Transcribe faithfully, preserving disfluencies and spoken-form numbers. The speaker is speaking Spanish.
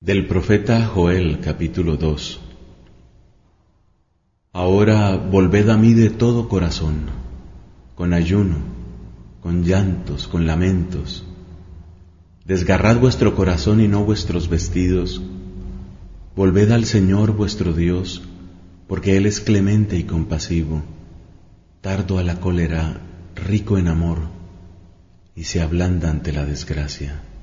Del profeta Joel, capítulo dos. Ahora volved a mí de todo corazón, con ayuno, con llantos, con lamentos. Desgarrad vuestro corazón y no vuestros vestidos. Volved al Señor vuestro Dios, porque Él es clemente y compasivo, tardo a la cólera, rico en amor, y se ablanda ante la desgracia.